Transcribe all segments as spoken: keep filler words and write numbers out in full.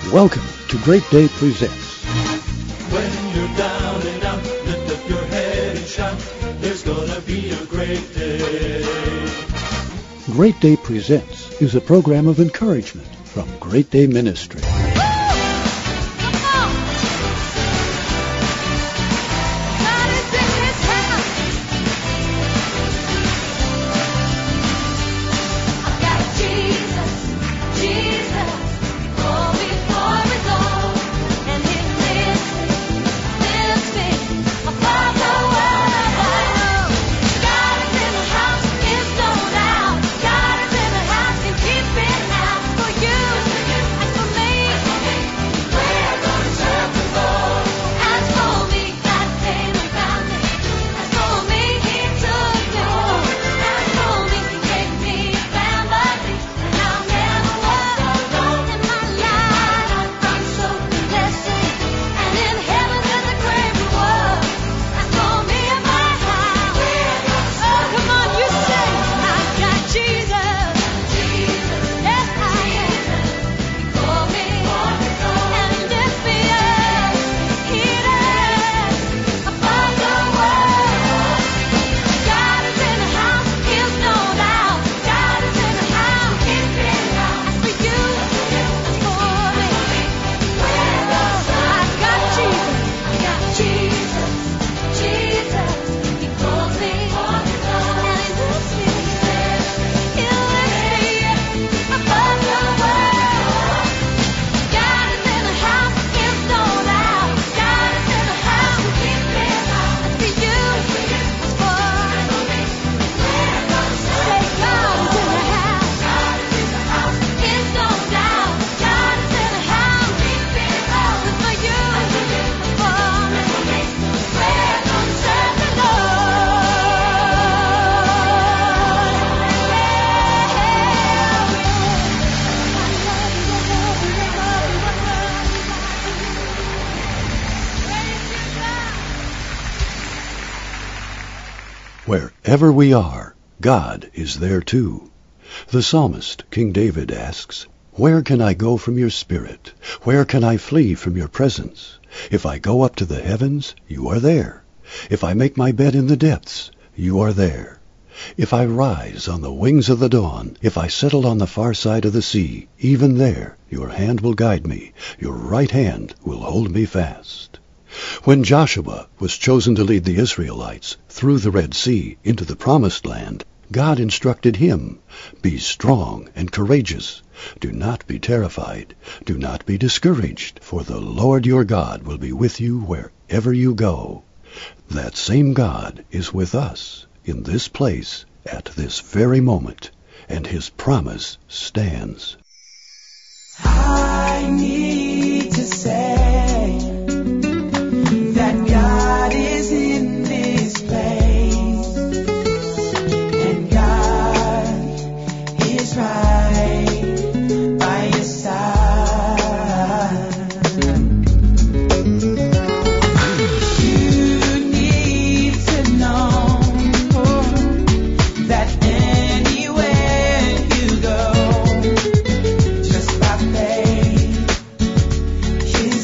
Welcome to Great Day Presents. When you're down and out, lift up your head and shout, there's gonna be a great day. Great Day Presents is a program of encouragement from Great Day Ministry. Wherever we are, God is there too. The psalmist, King David, asks, "Where can I go from your spirit? Where can I flee from your presence? If I go up to the heavens, you are there. If I make my bed in the depths, you are there. If I rise on the wings of the dawn, if I settle on the far side of the sea, even there your hand will guide me, your right hand will hold me fast." When Joshua was chosen to lead the Israelites through the Red Sea into the Promised Land, God instructed him, "Be strong and courageous. Do not be terrified. Do not be discouraged, for the Lord your God will be with you wherever you go." That same God is with us in this place at this very moment, and his promise stands. I need to say that God is in this place, and God is right by your side. You need to know that anywhere you go, just by faith, his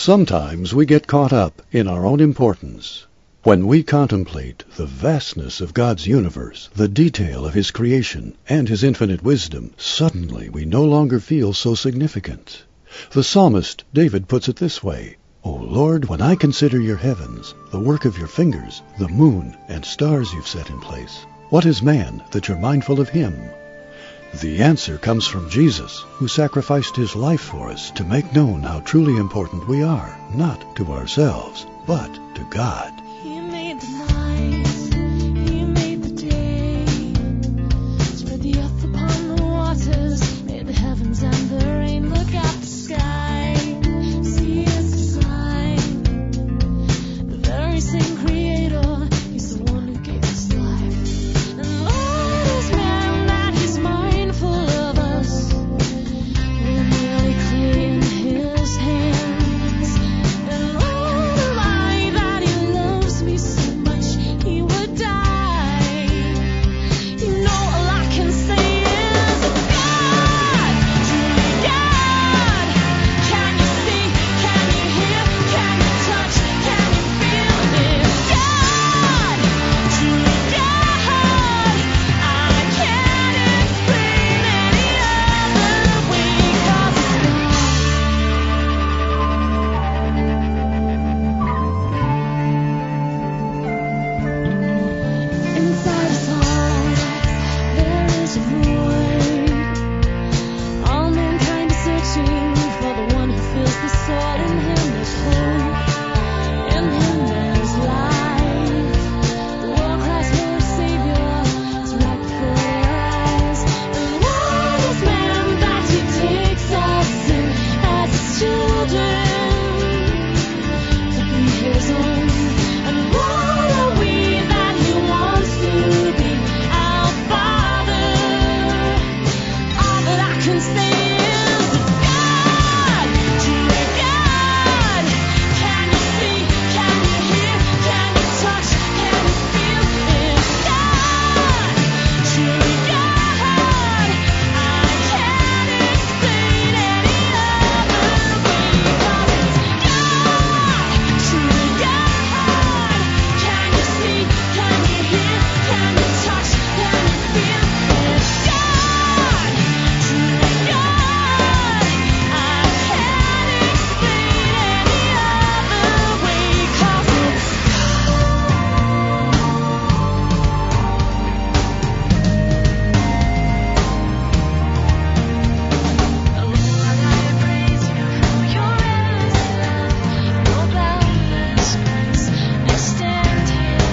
Sometimes we get caught up in our own importance. When we contemplate the vastness of God's universe, the detail of His creation, and His infinite wisdom, suddenly we no longer feel so significant. The psalmist David puts it this way, O Lord, when I consider your heavens, the work of your fingers, the moon and stars you've set in place, what is man that you're mindful of him? The answer comes from Jesus, who sacrificed his life for us to make known how truly important we are, not to ourselves, but to God. He made the night, He made the day, spread the earth upon the waters, made the heavens and the rain. Look at the sky, see His design. The very same Creator, He's the one who gave us life. And Lord is man that He's mindful of us. We're merely clay in His hands. And Lord, am I that He loves me so much He would die. You know all I can say is God, truly God. Can you see? Can you hear? Can you touch? Can you feel this? God, truly God. I can't explain any other way 'cause it's inside his heart, there is a void. All mankind is searching for the one who fills the soul. In him there's hope, in him there's life. The world cries for a savior, it's right before our eyes. And what is man that he takes us in as his children, to be his own? And what are we that he wants to be our Father? All that I can say is God, truly God. Can you see? Can you hear? Can you touch? Can you feel this? God, truly God. I can't explain any other way 'cause it's God, truly God. Can you see? Can you hear? Can you touch? Can you feel this? God, truly God. I can't explain any other way 'cause it's Lord, I praise you for your endless love, your boundless grace. I stand here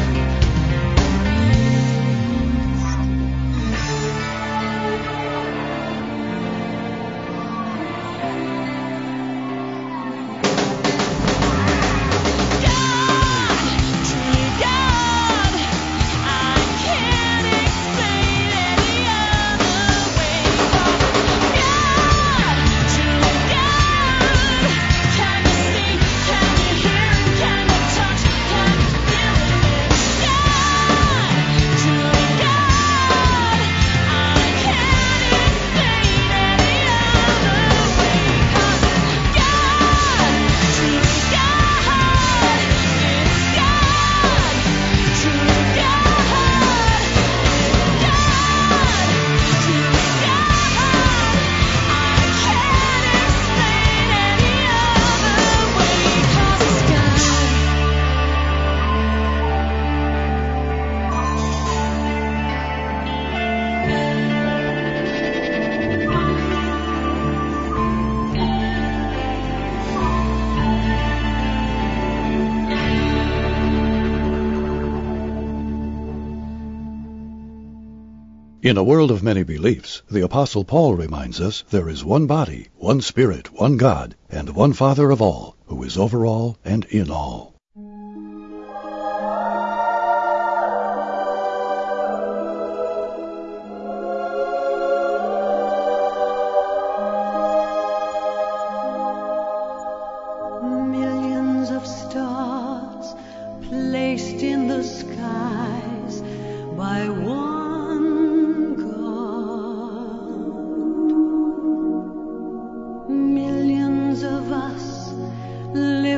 God, truly God. I can't explain any other way 'cause it's God, truly God. Can you see? Can you hear? Can you touch? Can you feel this? God, truly God. I can't explain any other way 'cause it's God, truly God. It's God, truly God. It's God, truly God. I can't explain any other way 'cause it's God. In a world of many beliefs, the Apostle Paul reminds us there is one body, one Spirit, one God, and one Father of all, who is over all and in all. Millions of stars placed in the skies by one God. Millions of us live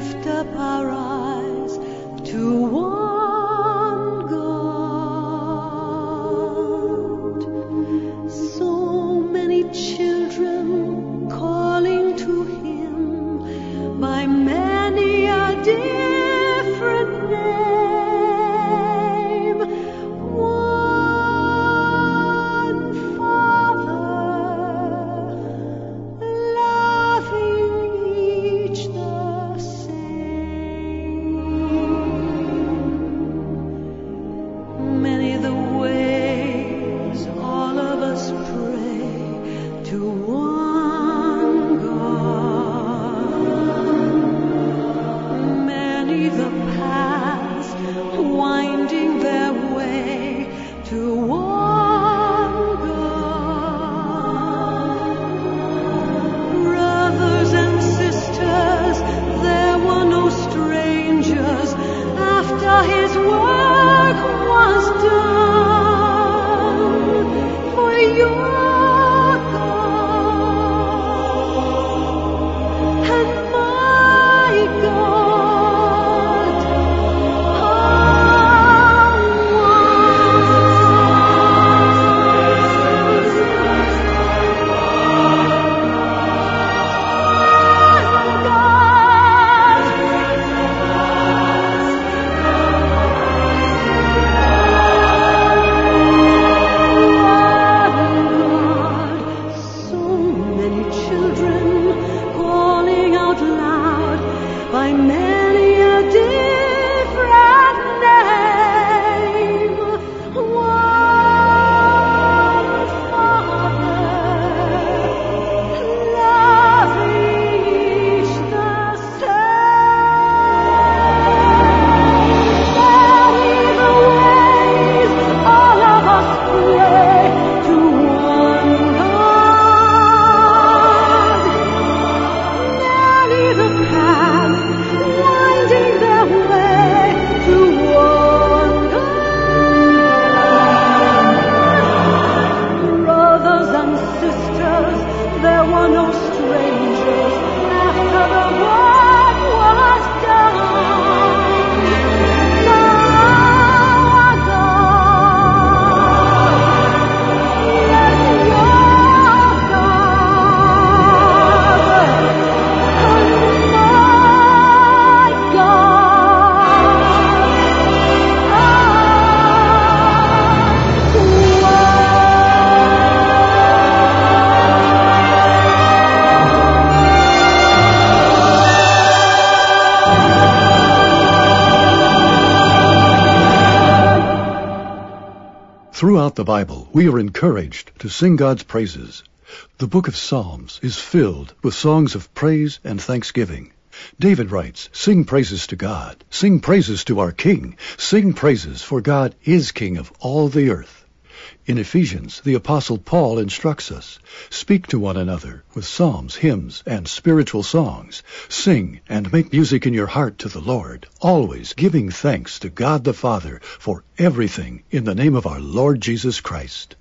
Throughout the Bible, we are encouraged to sing God's praises. The book of Psalms is filled with songs of praise and thanksgiving. David writes, "Sing praises to God. Sing praises to our King. Sing praises, for God is King of all the earth." In Ephesians, the Apostle Paul instructs us, "Speak to one another with psalms, hymns, and spiritual songs. Sing and make music in your heart to the Lord, always giving thanks to God the Father for everything in the name of our Lord Jesus Christ."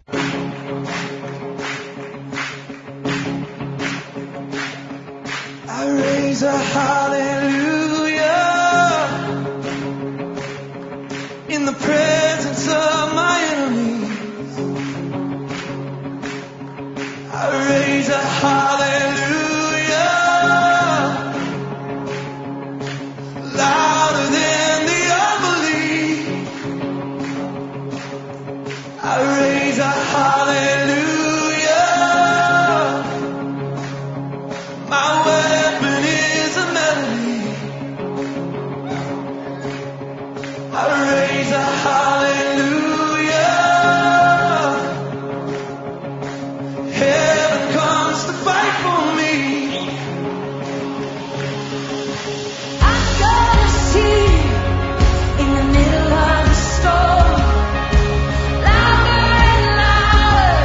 I raise a hallelujah in the presence of my enemies. I raise a hallelujah louder than the unbelief. I raise a hallelujah. My weapon is a melody. I raise a hallelujah. Heaven comes to fight for me. I'm gonna see in the middle of the storm, louder and louder,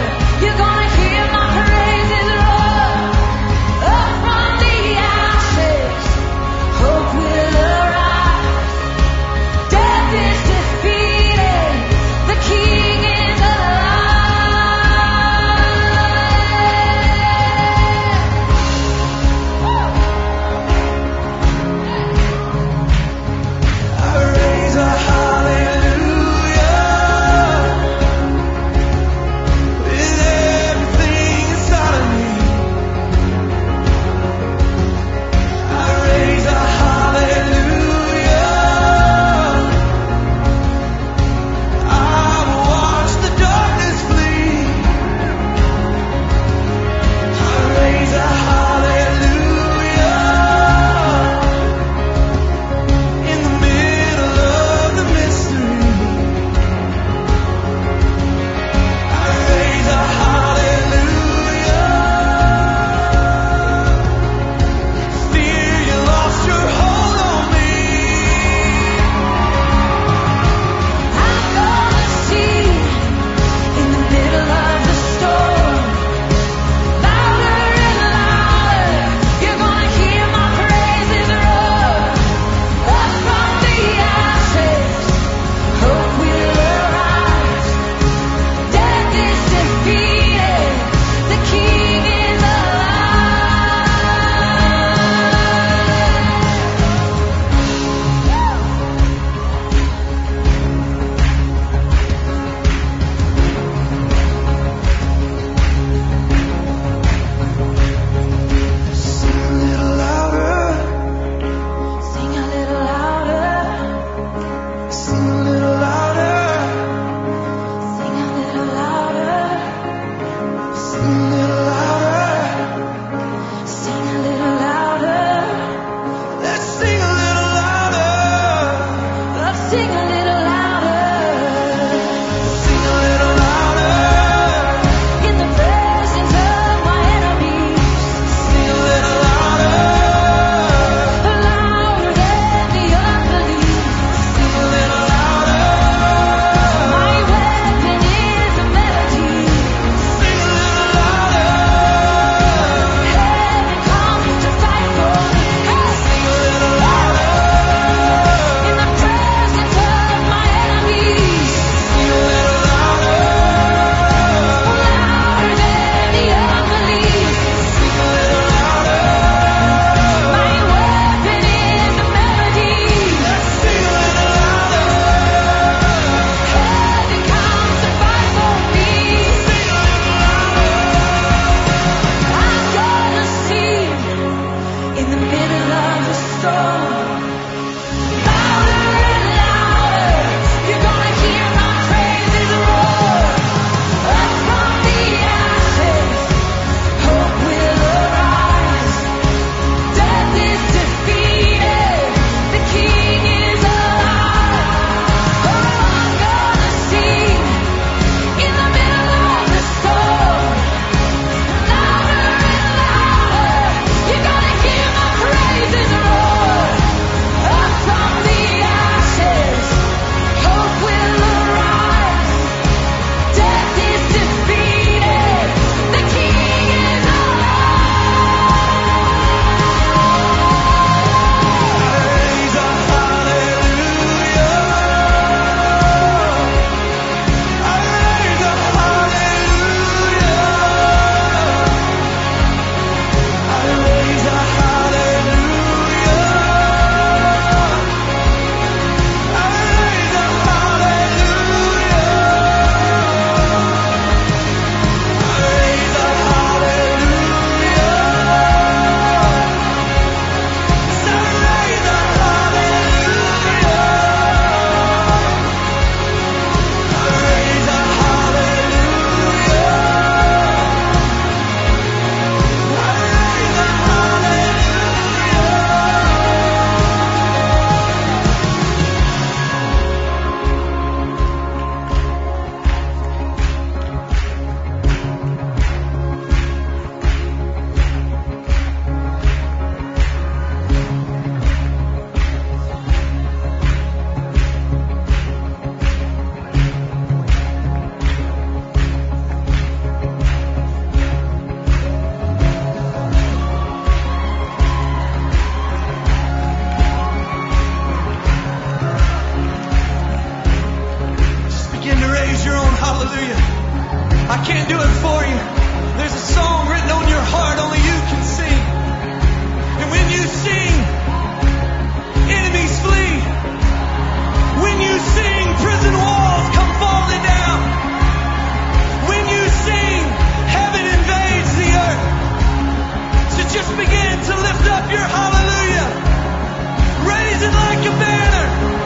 hallelujah. I can't do it for you. There's a song written on your heart only you can sing. And when you sing, enemies flee. When you sing, prison walls come falling down. When you sing, heaven invades the earth. So just begin to lift up your hallelujah. Raise it like a banner.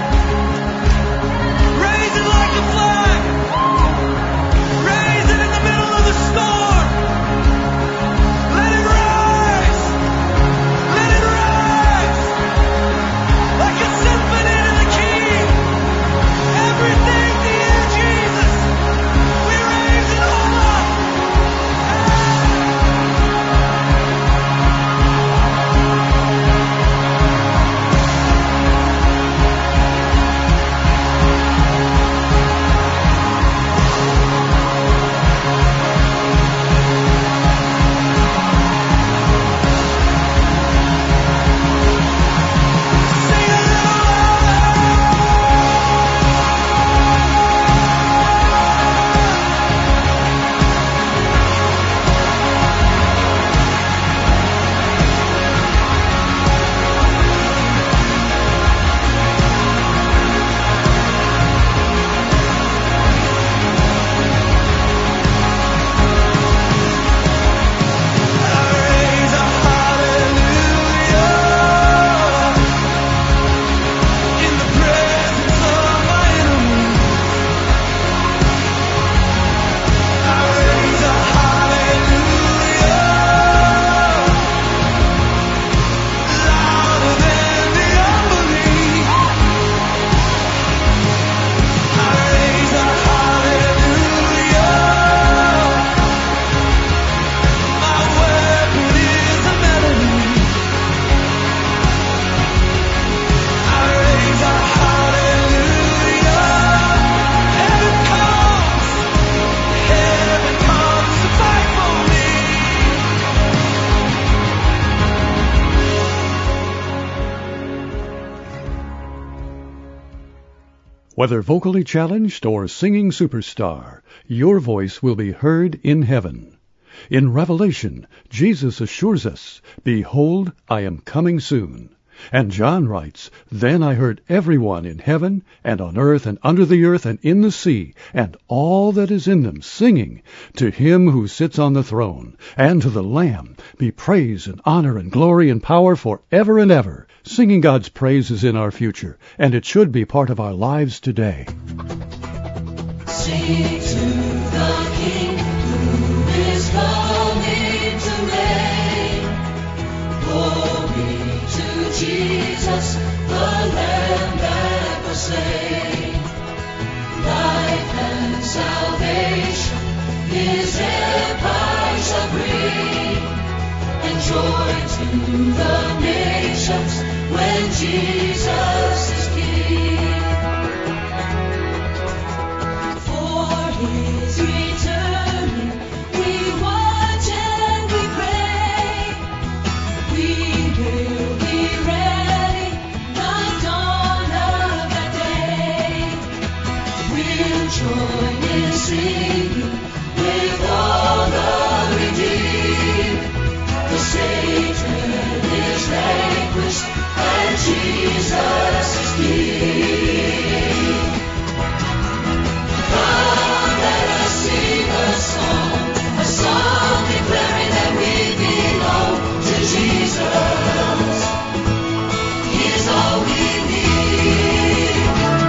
Raise it like a flag. Raise it in the middle of the storm. Let it rise. Let it rise. Like a symphony to the King. Everything to you, Jesus. We raise it all up. Whether vocally challenged or singing superstar, your voice will be heard in heaven. In Revelation, Jesus assures us, "Behold, I am coming soon." And John writes, "Then I heard everyone in heaven and on earth and under the earth and in the sea, and all that is in them, singing, To him who sits on the throne, and to the Lamb, be praise and honor and glory and power forever and ever." Singing God's praises in our future, and it should be part of our lives today. Sing to the King who is coming to reign. Glory to Jesus, the Lamb that was slain. Life and salvation His empire shall bring, and joy to the nations when Jesus is King. For His returning, we watch and we pray. We will be ready, the dawn of that day. We'll join in singing with all the redeemed. The Satan is vanquished, and Jesus is King. Come, let us sing a song, a song declaring that we belong to Jesus. He is all we need.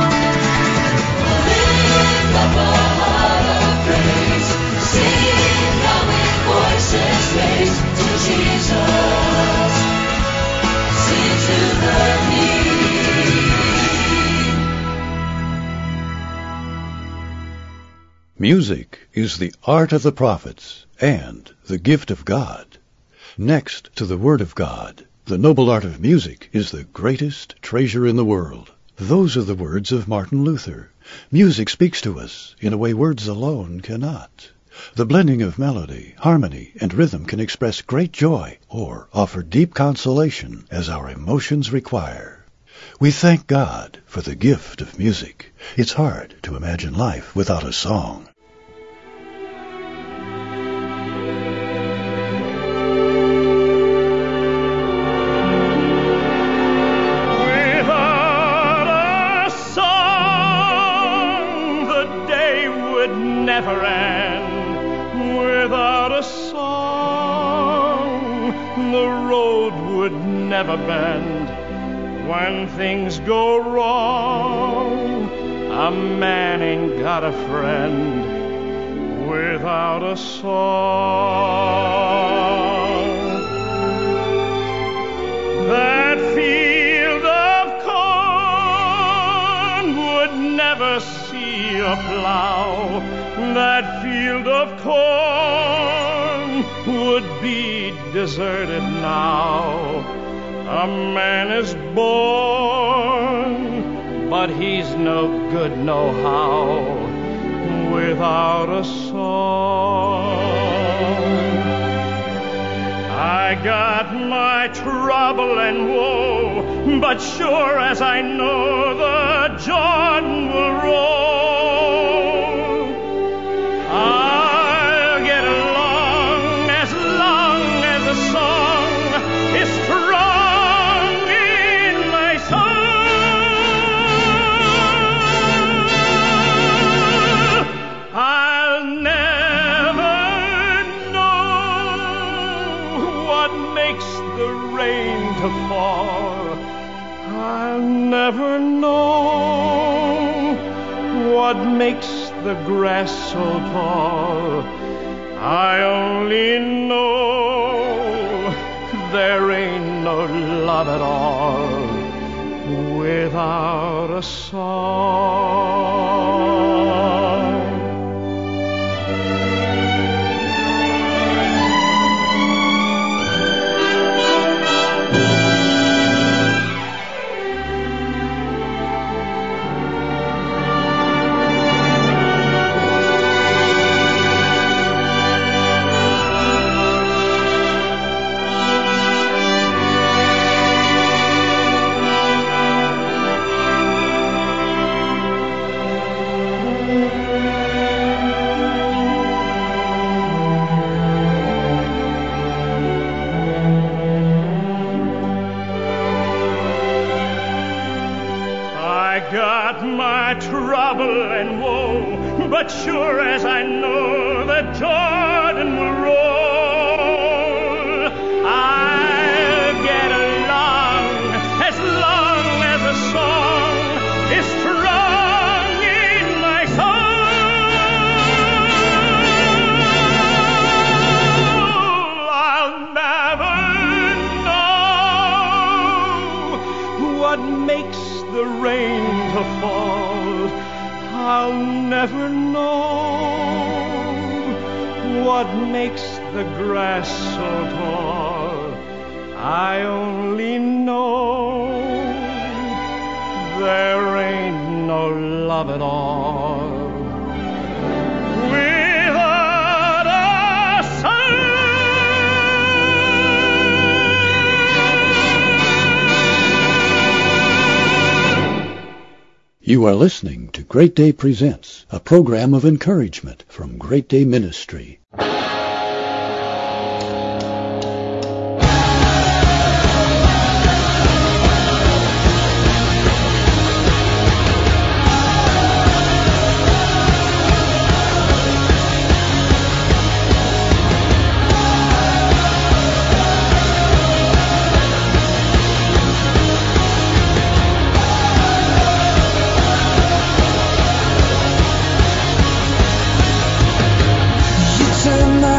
Lift up a heart of praise, sing now with voices raised to Jesus. Sing to the King. Music is the art of the prophets and the gift of God. Next to the Word of God, the noble art of music is the greatest treasure in the world. Those are the words of Martin Luther. Music speaks to us in a way words alone cannot. The blending of melody, harmony, and rhythm can express great joy or offer deep consolation as our emotions require. We thank God for the gift of music. It's hard to imagine life without a song. would never end without a song. The road would never bend when things go wrong. A man ain't got a friend without a song. That field of corn would never see a plow. That field of corn would be deserted now. A man is born, but he's no good no how without a song. I got my trouble and woe, but sure as I know the Jordan will roll, I'll get along as long as a song is strong in my soul. I'll never know what makes the rain to fall. I'll never know what makes the grass so tall. I only know there ain't no love at all without a song. Got my trouble and woe, but sure as I know that Jordan will roll, I'll get along as long as a song is strong in my soul. I'll never know what makes the rain to fall. I'll never know what makes the grass so tall. I only know there ain't no love at all without a song. You are listening to Great Day Presents, a program of encouragement from Great Day Ministry. Turn my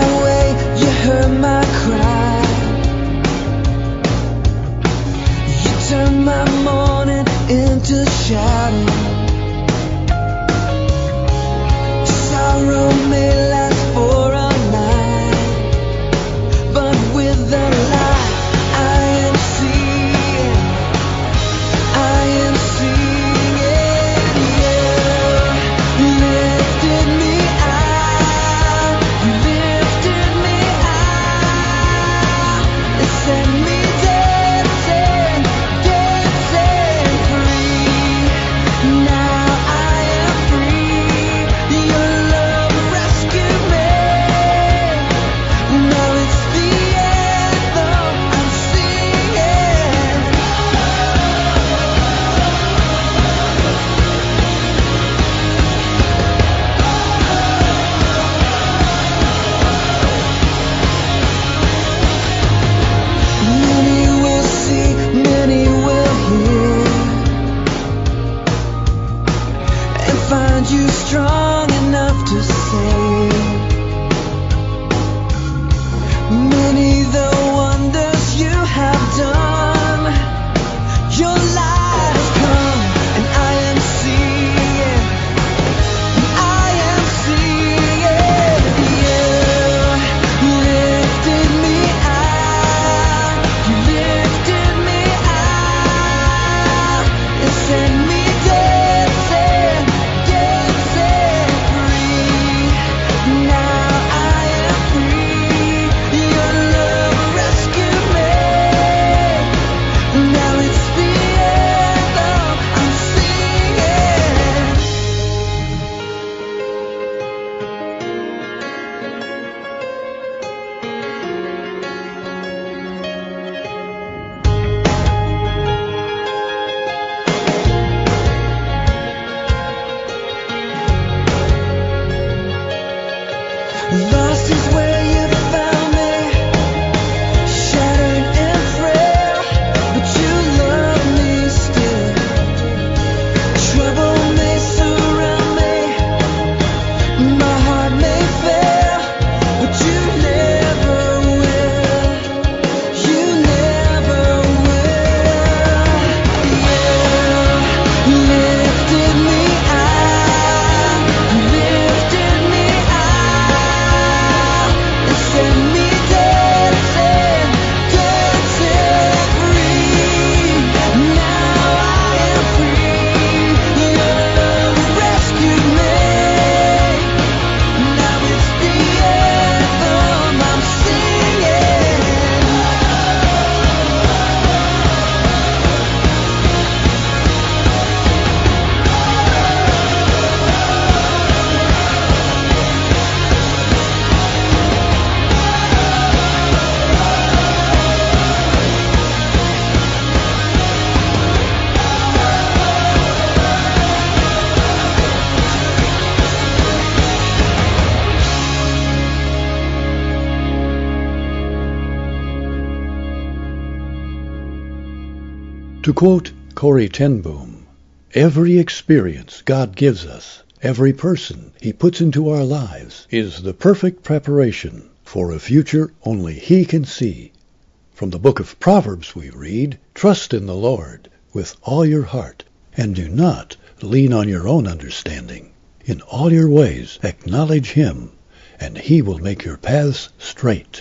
To quote Corrie ten Boom, every experience God gives us, every person He puts into our lives, is the perfect preparation for a future only He can see. From the book of Proverbs we read, "Trust in the Lord with all your heart, and do not lean on your own understanding. In all your ways acknowledge Him, and He will make your paths straight."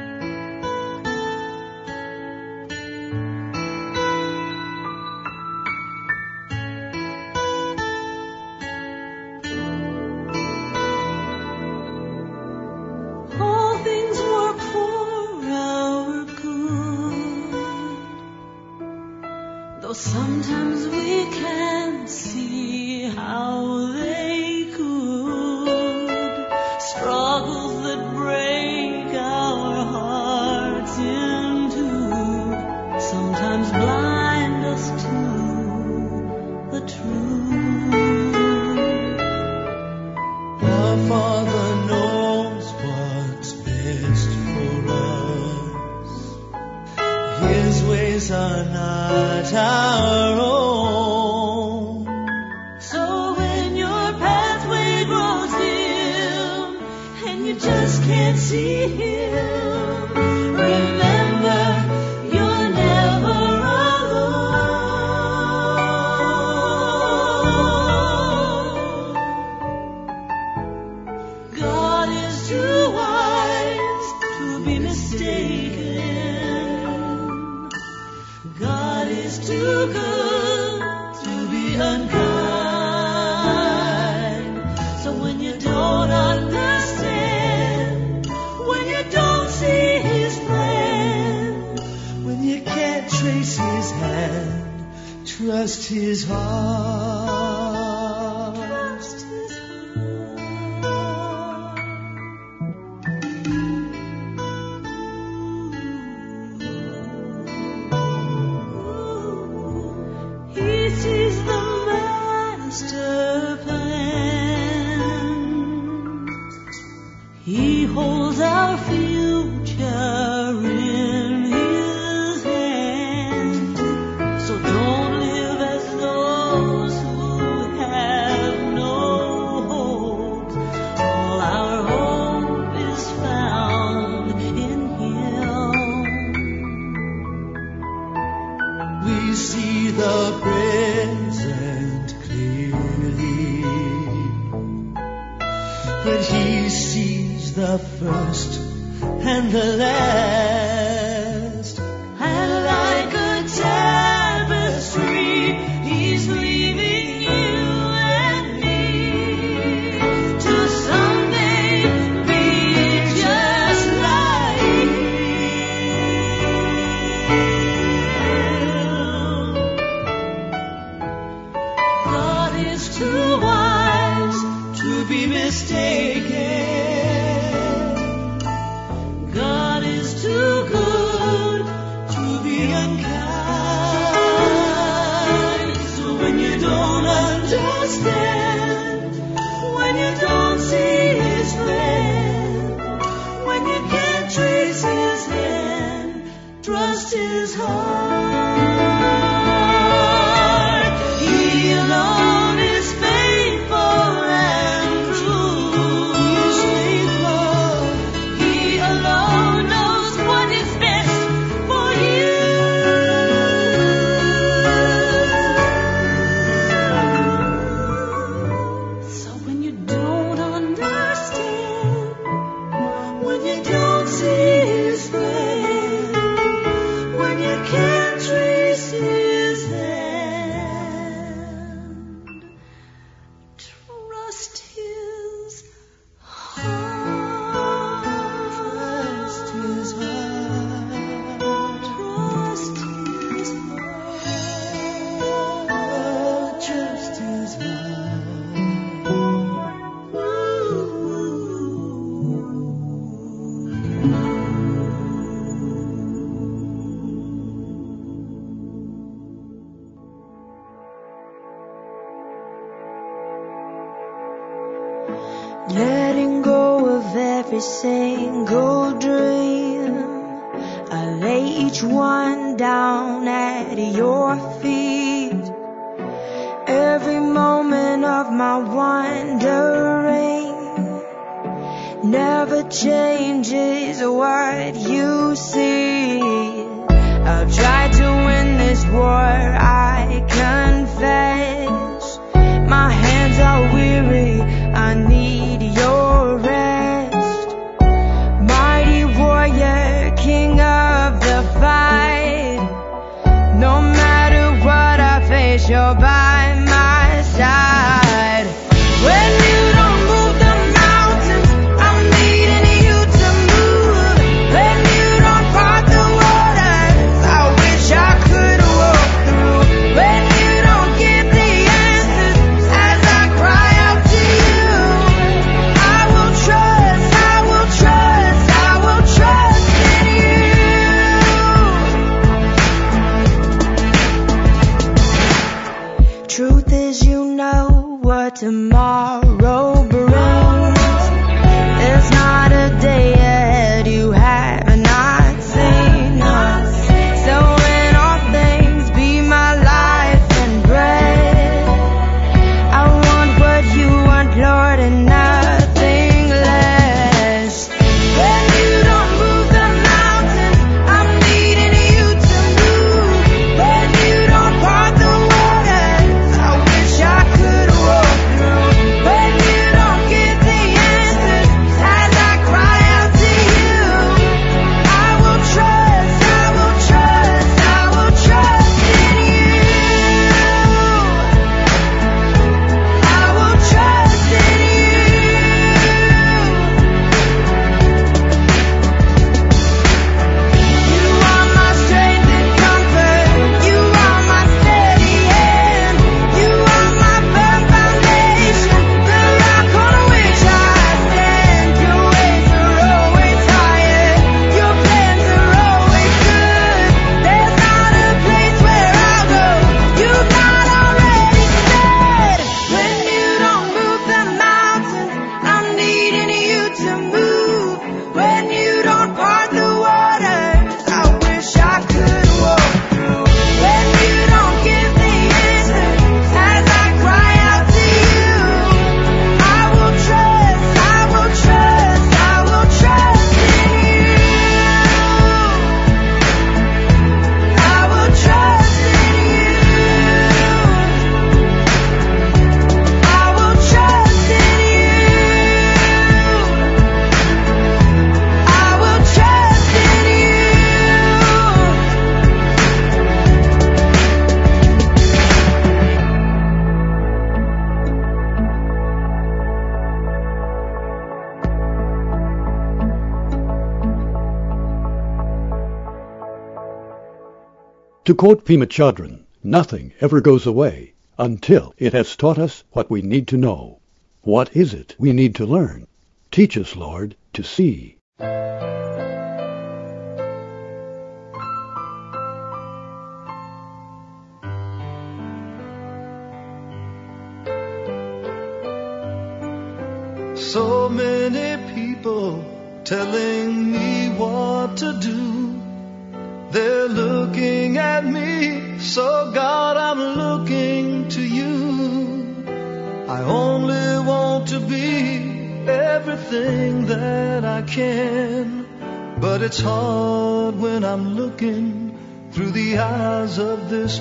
All things work for our good, though sometimes we can't see how they could. Struggles that break our hearts in two sometimes blind us to the truth. Our Father knows what's best for us. His ways are not our own. So when your pathway grows dim and you just can't see Him, remember you're never alone. God is too wise to be mistaken. God is too good to be unkind. So when you don't understand, when you don't see His plan, When you can't trace His hand, trust His heart. trust His heart. He sees the master plan. He holds our future in His hand. So don't live as those who have no hope. All our hope is found in Him. We see the present clearly, but He sees the first and the last. And like a tapestry, He's leaving you and me to someday be just like Him. God is too wise to be mistaken. God is too good to be unkind. So when you don't understand, when you don't see His plan, when you can't trace His hand, trust His heart. He alone is faithful and true. He's faithful. He alone knows what is best for you. So when you don't understand, when you don't see His plan, when you can't trace His hand, trust His heart. Trust His heart. Trust His heart. Trust His heart. Letting go of every single dream I lay each one down at your feet. Every moment of my wandering never changes what you see. I've tried to win this war, I confess. My hands are weary, I need your rest. Mighty warrior, king of the fight. No matter what I face, you're by my side. When you don't move the mountains, I'm needing you to move. When you don't part the waters, I wish I could walk through. When you don't give the answers as I cry out to you, I will trust, I will trust, I will trust in you. Truth is, you know what tomorrow brings. There's not a day ahead you have not seen. So in all things, be my life and bread. I want what you want, Lord, and nothing less. When you don't move the mountains, I'm needing you to move. When you don't part the waters, I wish I could walk through. When you don't give the answers as I cry out to you, I will trust, I will trust, I will trust in you. I will trust in you. You are my strength and comfort. You are my steady hand. You are my firm foundation, the rock on which I stand. Your ways are always higher. Your plans are always good. There's not a place where I'll go you've not already said. When you don't move the mountains, I'm needing you to move. When you don't part the waters, I wish I could walk through. When you don't give the answers as I cry out to you, I will trust, I will trust, I will trust in you. I will trust in you. I will trust in you. I will trust in you. To quote Pema Chodron, nothing ever goes away until it has taught us what we need to know. What is it we need to learn? Teach us, Lord, to see. So many people telling me what to do. They're looking at me, so God, I'm looking to you. I only want to be everything that I can, but it's hard when I'm looking through the eyes of this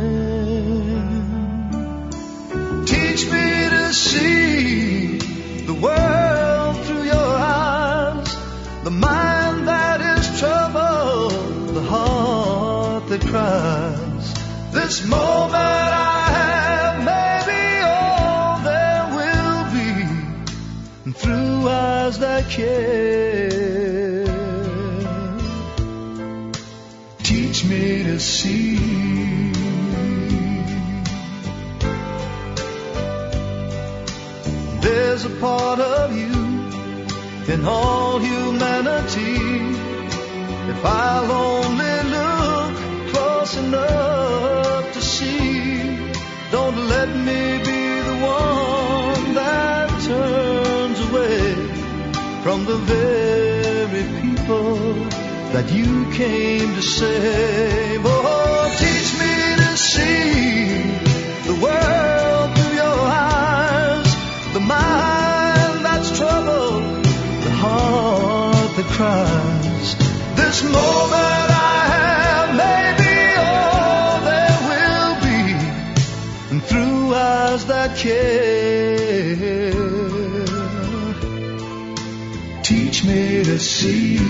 man. Teach me to see the world through your eyes, the mind that is troubled, the heart that cries. This moment I have may be all there will be, and through eyes that care. Teach me to see. There's a part of you in all humanity. If I'll only look close enough to see, don't let me be the one that turns away from the very people that you came to save. Oh, teach me to see the world through your eyes, the mind that's troubled, the heart that cries. This moment I have may be all there will be, and through eyes that care, teach me to see.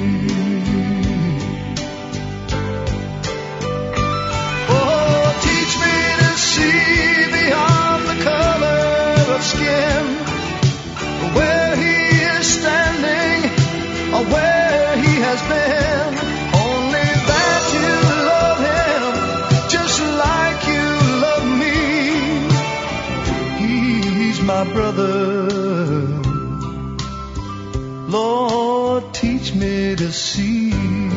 Oh, teach me to see beyond the color of skin, where he is standing or where he has been. Only that you love him just like you love me. He's my brother. Lord, teach me to see.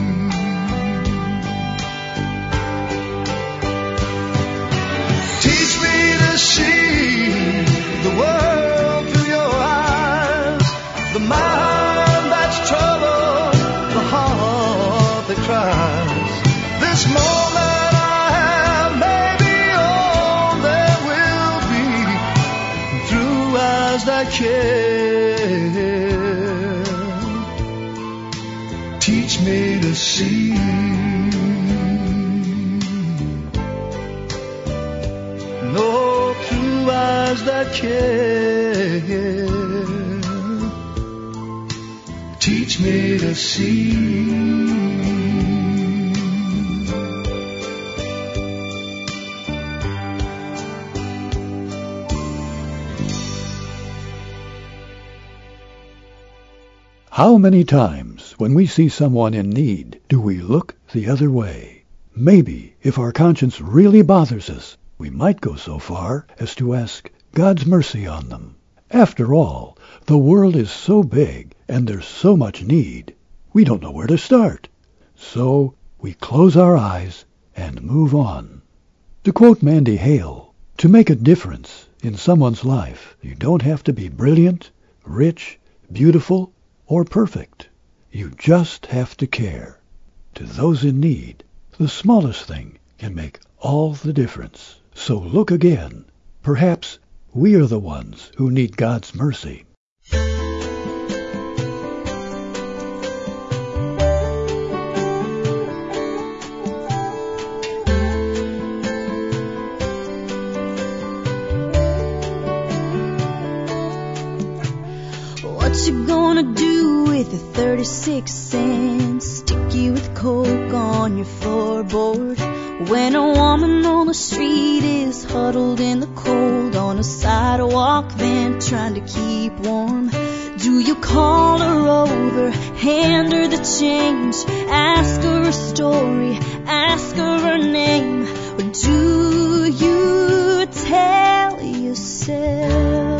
Teach me to see the world through your eyes, the mind that's troubled, the heart that cries. This moment I have may be all there will be, through eyes that care, teach me to see. No, through eyes that care, teach me to see. How many times when we see someone in need do we look the other way? Maybe if our conscience really bothers us, we might go so far as to ask God's mercy on them. After all, the world is so big and there's so much need, we don't know where to start. So we close our eyes and move on. To quote Mandy Hale, to make a difference in someone's life, you don't have to be brilliant, rich, beautiful, or perfect. You just have to care. To those in need, the smallest thing can make all the difference. So look again. Perhaps we are the ones who need God's mercy. What you gonna do with the thirty-six cents sticky with coke on your floorboard when a woman on the street is huddled in the cold on a sidewalk vent trying to keep warm? Do you call her over, hand her the change, ask her a story, ask her her name, or do you tell yourself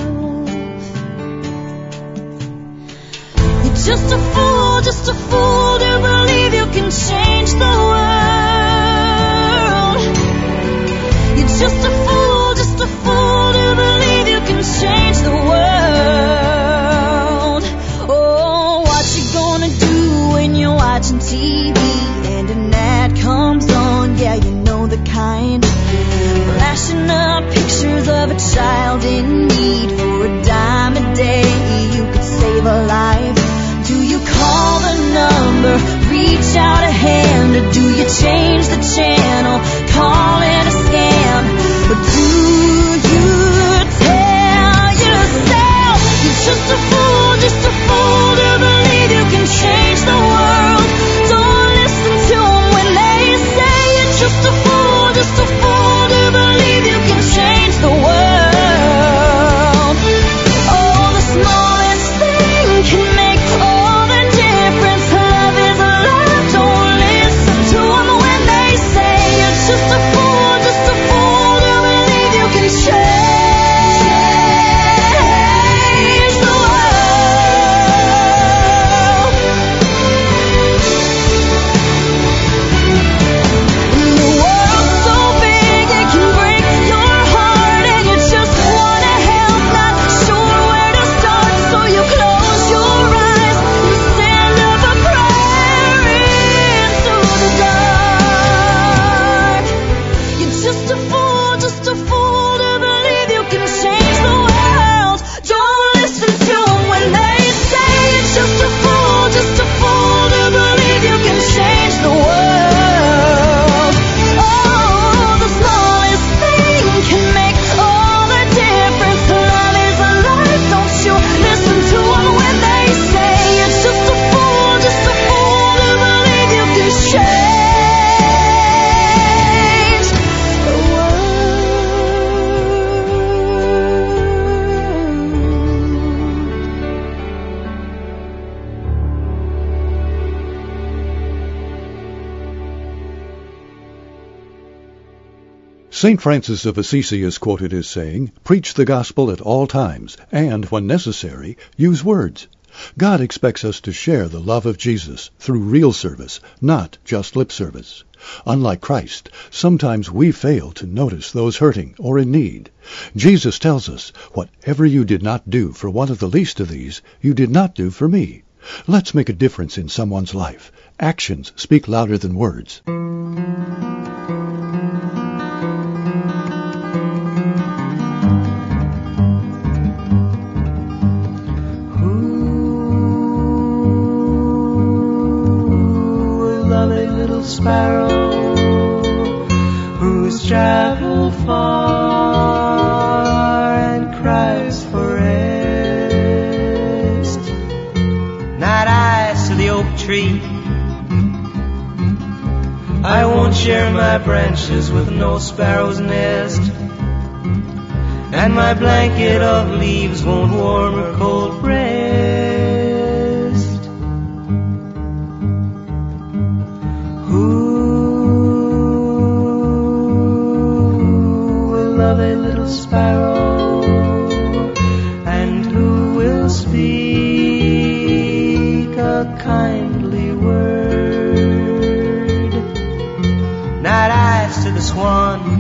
just a fool, just a fool to believe you can change the world? You're just a fool, just a fool to believe you can change the world. Oh, what you gonna do when you're watching T V and an ad comes on? Yeah, you know the kind, flashing up pictures of a child in need. For a dime a day you could save a life. Do you call the number, reach out a hand, or do you change the channel, call it a scam? Or do you tell yourself you're just a fool, just a fool to believe you can change the world? Don't listen to them when they say you're just a fool, just a fool to believe you can change the world. Oh, the smallest thing can make all the difference. Love is love. Don't listen to them when they say you're just a fool. Saint Francis of Assisi is quoted as saying, "Preach the gospel at all times, and, when necessary, use words." God expects us to share the love of Jesus through real service, not just lip service. Unlike Christ, sometimes we fail to notice those hurting or in need. Jesus tells us, "Whatever you did not do for one of the least of these, you did not do for me." Let's make a difference in someone's life. Actions speak louder than words. Sparrow who's traveled far and cries for rest. Not I, said the oak tree, I won't share my branches with no sparrow's nest, and my blanket of leaves won't warm her cold breast. Sparrow, and who will speak a kindly word? Not I, said the swan.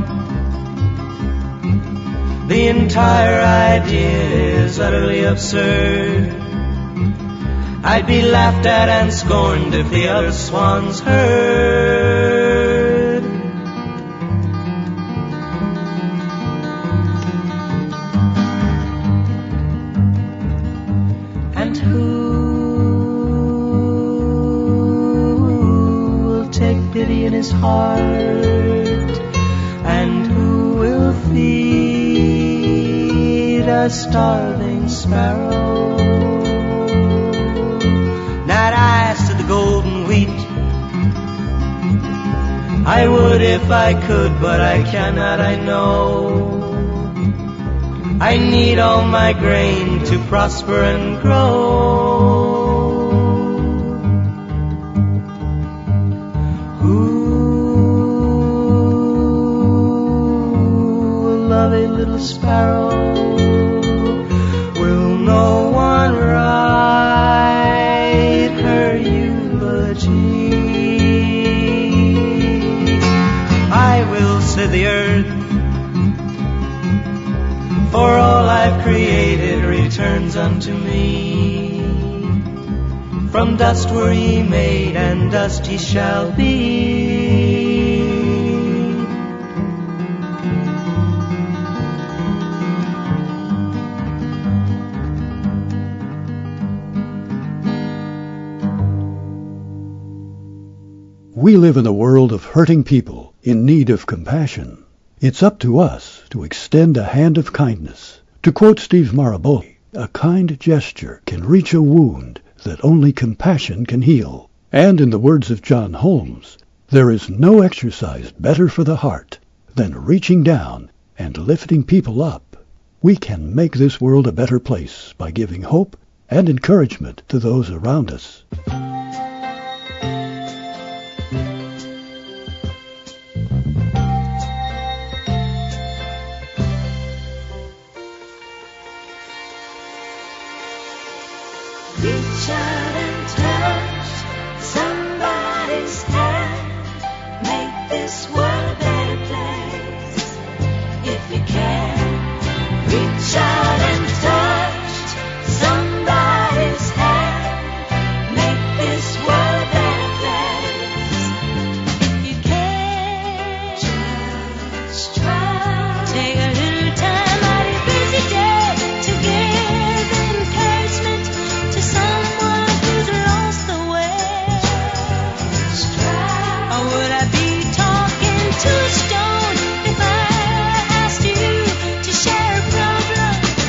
The entire idea is utterly absurd. I'd be laughed at and scorned if the other swans heard. In his heart, and who will feed a starving sparrow? Not I, said the golden wheat. I would if I could, but I cannot, I know. I need all my grain to prosper and grow. Little sparrow, will no one write her eulogy? I will, said the earth, for all I've created returns unto me. From dust were ye made, and dust ye shall be. We live in a world of hurting people in need of compassion. It's up to us to extend a hand of kindness. To quote Steve Maraboli, a kind gesture can reach a wound that only compassion can heal. And in the words of John Holmes, there is no exercise better for the heart than reaching down and lifting people up. We can make this world a better place by giving hope and encouragement to those around us. Reach out and touch somebody's hand. Make this world a better place. If you can, reach out and touch somebody's hand. Make this world a better place. If you can, just try. Take a little time out of your busy day to give encouragement to someone who's lost the way. Or would I be talking to a stone if I asked you to share a problem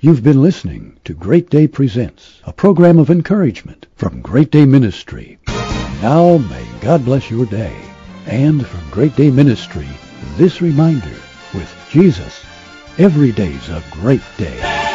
You've been listening to Great Day Presents, a program of encouragement from Great Day Ministry. Now may God bless your day. And from Great Day Ministry, this reminder, with Jesus, every day's a great day.